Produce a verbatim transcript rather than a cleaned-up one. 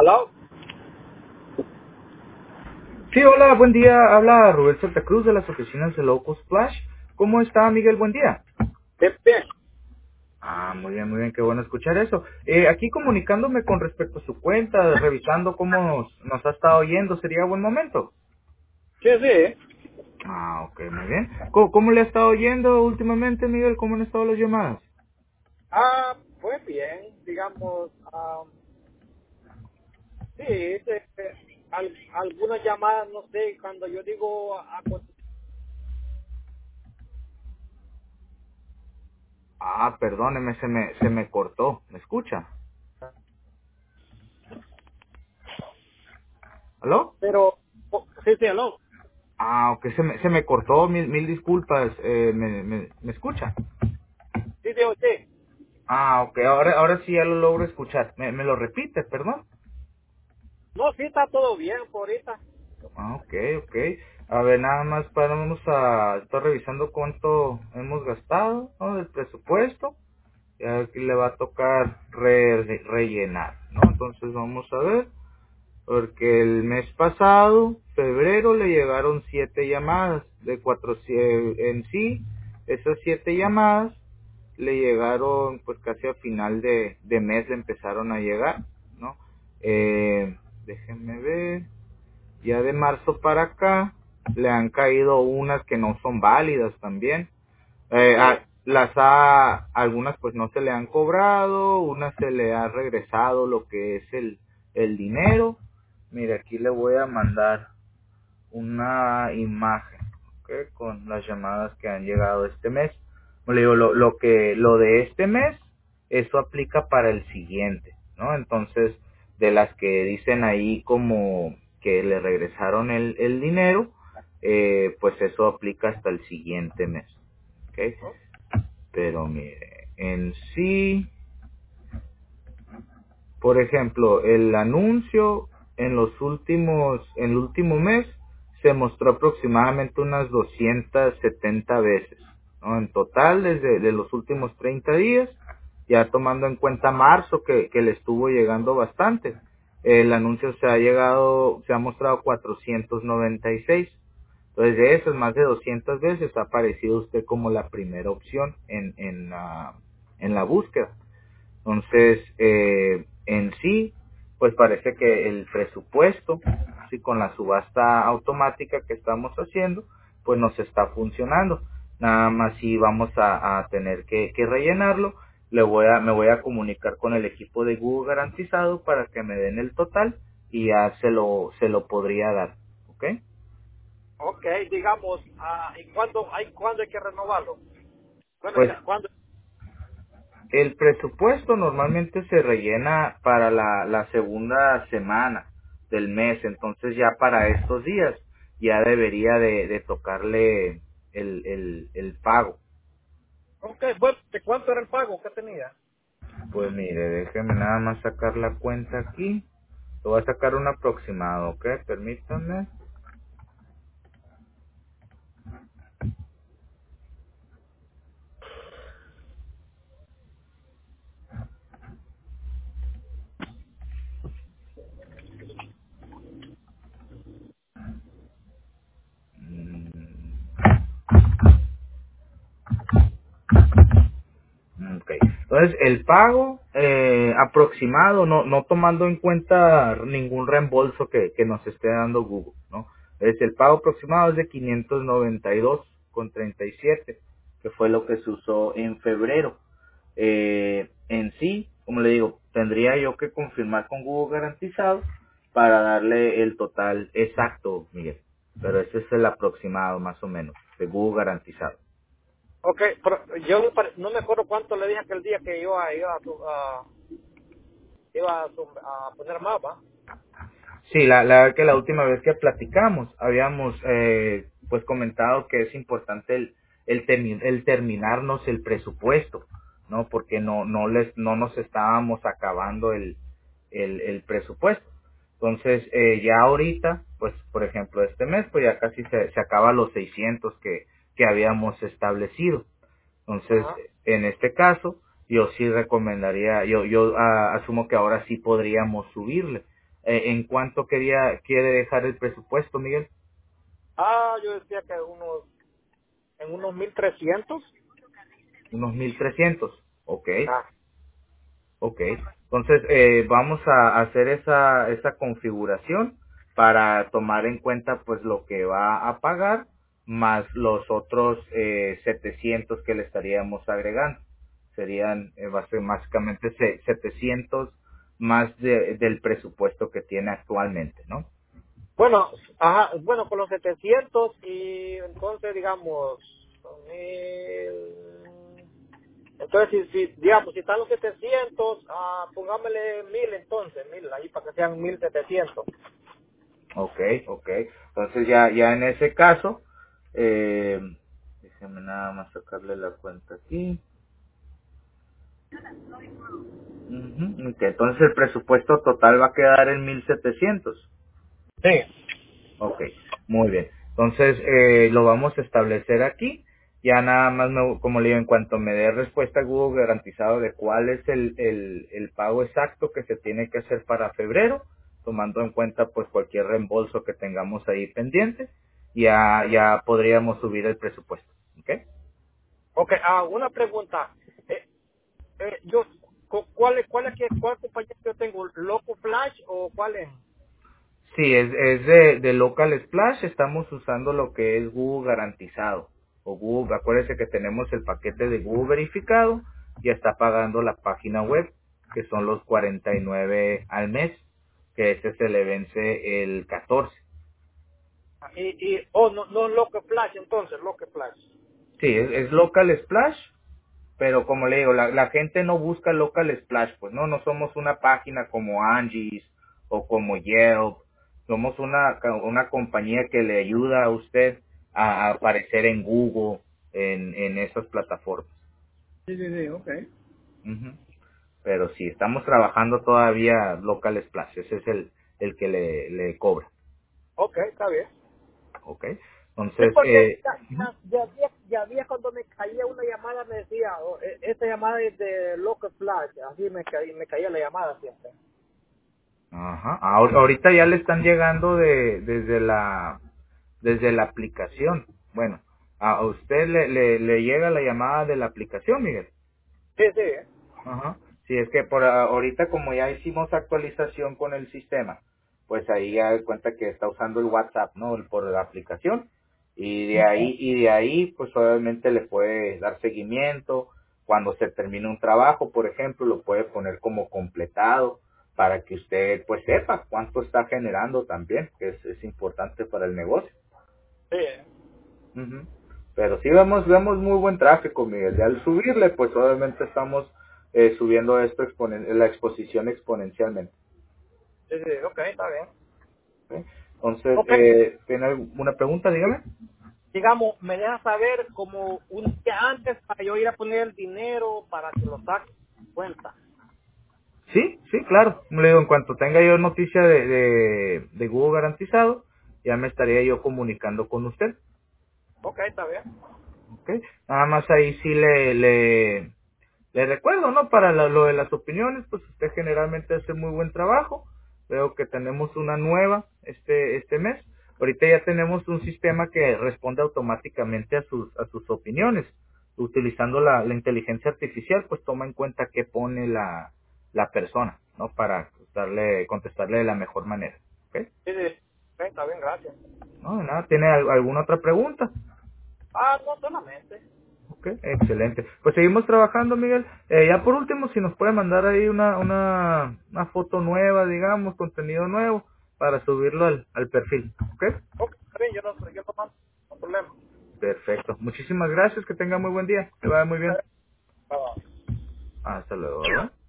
Hello. Sí, hola, buen día. Habla Rubén Santa Cruz de las oficinas de Loco Splash. ¿Cómo está, Miguel? Buen día. Bien, bien. Ah, muy bien, muy bien, qué bueno escuchar eso. Eh, aquí comunicándome con respecto a su cuenta, revisando cómo nos, nos ha estado oyendo, ¿sería buen momento? Sí, sí. Ah, ok, muy bien. ¿Cómo, cómo le ha estado oyendo últimamente, Miguel? ¿Cómo han estado las llamadas? Ah, pues bien, digamos, ah, sí, este, al- algunas llamadas, no sé, cuando yo digo, a, con- Ah, perdóneme, se me, se me cortó. ¿Me escucha? ¿Aló? pero, oh, sí, sí, hello. Ah, ok, se me, se me cortó, mil, mil disculpas. Eh, ¿me, me, ¿Me escucha? Sí, sí, sí. Ah, ok, ahora, ahora sí ya lo logro escuchar. ¿Me, me lo repite, perdón? No, sí, está todo bien por ahorita. Ah, ok, ok. A ver, nada más para, vamos a estar revisando cuánto hemos gastado, ¿no? Del presupuesto. Y aquí le va a tocar re- re- rellenar, ¿no? Entonces vamos a ver, porque el mes pasado, febrero, le llegaron siete llamadas de cuatrocientos en sí. Esas siete llamadas le llegaron, pues casi a final de, de mes le empezaron a llegar, ¿no? Eh, déjenme ver. Ya de marzo para acá le han caído unas que no son válidas también. Eh, Sí. a- las ha, algunas pues no se le han cobrado, unas se le ha regresado lo que es el, el dinero. Mire, aquí le voy a mandar una imagen, ¿ok? Con las llamadas que han llegado este mes. Como le digo, lo, lo que, lo de este mes, eso aplica para el siguiente, ¿no? Entonces, de las que dicen ahí como que le regresaron el, el dinero, eh, pues eso aplica hasta el siguiente mes, ¿ok? Pero mire, en sí, por ejemplo, el anuncio en los últimos, en el último mes se mostró aproximadamente unas doscientas setenta veces, ¿no? En total, desde de los últimos treinta días, ya tomando en cuenta marzo que, que le estuvo llegando bastante, el anuncio se ha llegado, se ha mostrado cuatrocientos noventa y seis. Entonces, de esas más de doscientas veces ha aparecido usted como la primera opción en, en, la, en la búsqueda. Entonces, eh, en sí, pues parece que el presupuesto, sí, con la subasta automática que estamos haciendo, pues nos está funcionando. Nada más si vamos a, a tener que, que rellenarlo, le voy a, me voy a comunicar con el equipo de Google Garantizado para que me den el total y ya se lo, se lo podría dar, ¿ok? Ok, digamos, ah, ¿y cuándo hay, cuándo hay que renovarlo? Bueno, Pues ya, ¿cuándo? el presupuesto normalmente se rellena para la, la segunda semana del mes, entonces ya para estos días ya debería de, de tocarle el, el, el pago. Ok, bueno, ¿de cuánto era el pago que tenía? Pues mire, déjeme nada más sacar la cuenta aquí. Lo voy a sacar un aproximado, ¿ok? Permítanme. Mm, Ok. Entonces, el pago eh, aproximado, no, no tomando en cuenta ningún reembolso que, que nos esté dando Google, ¿no? Es el pago aproximado es de quinientos noventa y dos con treinta y siete, que fue lo que se usó en febrero. Eh, en sí, como le digo, tendría yo que confirmar con Google Garantizado para darle el total exacto, Miguel. Pero ese es el aproximado, más o menos, de Google Garantizado. Ok, pero yo no pare- no me acuerdo cuánto le dije aquel día que iba, iba, a, su- a- iba a, su- a poner más, ¿va? Sí, la, la verdad que la última vez que platicamos habíamos eh, pues comentado que es importante el, el, termi- el terminarnos el presupuesto, ¿no? Porque no no les no nos estábamos acabando el, el, el presupuesto. Entonces, eh, ya ahorita, pues por ejemplo este mes, pues ya casi se, se acaba los seiscientos que, que habíamos establecido. Entonces, Ajá. en este caso, yo sí recomendaría, yo, yo ah, asumo que ahora sí podríamos subirle Eh, ¿En cuánto quería quiere dejar el presupuesto, Miguel? Ah, yo decía que unos, en unos mil trescientos. Unos mil trescientos. Ok. Ah, Ok, entonces eh, vamos a hacer esa, esa configuración para tomar en cuenta pues lo que va a pagar más los otros eh, setecientos que le estaríamos agregando. Serían eh, va a ser básicamente se- setecientos más de- del presupuesto que tiene actualmente, ¿no? bueno, ajá, bueno, con los setecientos y entonces, digamos, mil. Entonces, si, si, digamos, si están los setecientos, ah, pongámosle mil entonces, mil ahí para que sean mil setecientos. Ok, ok. Entonces ya, ya en ese caso, eh, déjeme nada más sacarle la cuenta aquí. Ujú, ok, entonces el presupuesto total va a quedar en mil setecientos. Sí. Ok, muy bien. Entonces eh, lo vamos a establecer aquí. Ya nada más, me- como le digo, en cuanto me dé respuesta Google garantizado de cuál es el, el, el pago exacto que se tiene que hacer para febrero, tomando en cuenta pues cualquier reembolso que tengamos ahí pendiente, ya, ya podríamos subir el presupuesto. ¿Ok? Ok, ah, una pregunta. Eh, eh, yo, cu- ¿cuál es, cuál es que, cuál compañía que yo tengo? ¿Loco Flash o cuál es? Sí, es, es de, de Local Splash, estamos usando lo que es Google garantizado. O Google, acuérdense que tenemos el paquete de Google verificado, ya está pagando la página web, que son los cuarenta y nueve al mes, que ese se le vence el catorce. Y, y, oh, no, no Loco Flash entonces, Loco Flash. Sí, es, es Local Splash, pero como le digo, la, la gente no busca local splash, pues no, no somos una página como Angie's o como Yelp, somos una, una compañía que le ayuda a usted a, a aparecer en Google, en, en esas plataformas. Sí, sí, sí, ok. Ujú. Pero sí, estamos trabajando todavía local splash, ese es el, el que le, le cobra, Ok, está bien. ¿ok? Sí, Entonces, porque eh, ya, ya, ya había, ya había cuando me caía una llamada me decía, oh, e- esta llamada es de Local Flash, así me, caí, me caía la llamada siempre. ajá, ahor- ahorita ya le están llegando de, desde la desde la aplicación. Bueno, a usted le, le, le llega la llamada de la aplicación, Miguel. Sí, sí. Ajá. Sí, es que por a- ahorita como ya hicimos actualización con el sistema, pues ahí ya da cuenta que está usando el WhatsApp, ¿no? El- Por la aplicación. Y de ahí, y de ahí, pues obviamente le puede dar seguimiento. Cuando se termine un trabajo, por ejemplo, lo puede poner como completado para que usted pues sepa cuánto está generando también, que es, es importante para el negocio. Sí. Ujú. Pero sí vemos, vemos muy buen tráfico, Miguel. Y al subirle, pues obviamente estamos eh, subiendo esto exponen la exposición exponencialmente. Sí, sí, ok, está bien. ¿Ok? Entonces, Ok, eh, ¿tiene alguna pregunta? Dígame. digamos, me deja saber como un día antes para yo ir a poner el dinero para que lo saque de cuenta. Sí, sí, claro. Como le digo, en cuanto tenga yo noticia de, de, de Google garantizado, ya me estaría yo comunicando con usted. Ok, está bien. ¿Ok? Nada más ahí sí le, le, le recuerdo, ¿no? Para lo, lo de las opiniones, pues usted generalmente hace muy buen trabajo. Veo que tenemos una nueva este este mes. Ahorita ya tenemos un sistema que responde automáticamente a sus a sus opiniones. Utilizando la, la inteligencia artificial, pues toma en cuenta qué pone la, la persona, ¿no? Para darle, contestarle de la mejor manera. ¿Ok? Sí, sí, ok, está bien, gracias. No, de nada. ¿Tiene al- alguna otra pregunta? Ah, no solamente. Ok, excelente. Pues seguimos trabajando, Miguel. Eh, ya por último, si nos puede mandar ahí una, una, una foto nueva, digamos, contenido nuevo, para subirlo al, al perfil. Ok, Ok, está bien, yo no, yo no mando, no hay problema. perfecto. Muchísimas gracias, que tenga muy buen día. Que vaya muy bien. Bye, bye. Hasta luego, ¿verdad?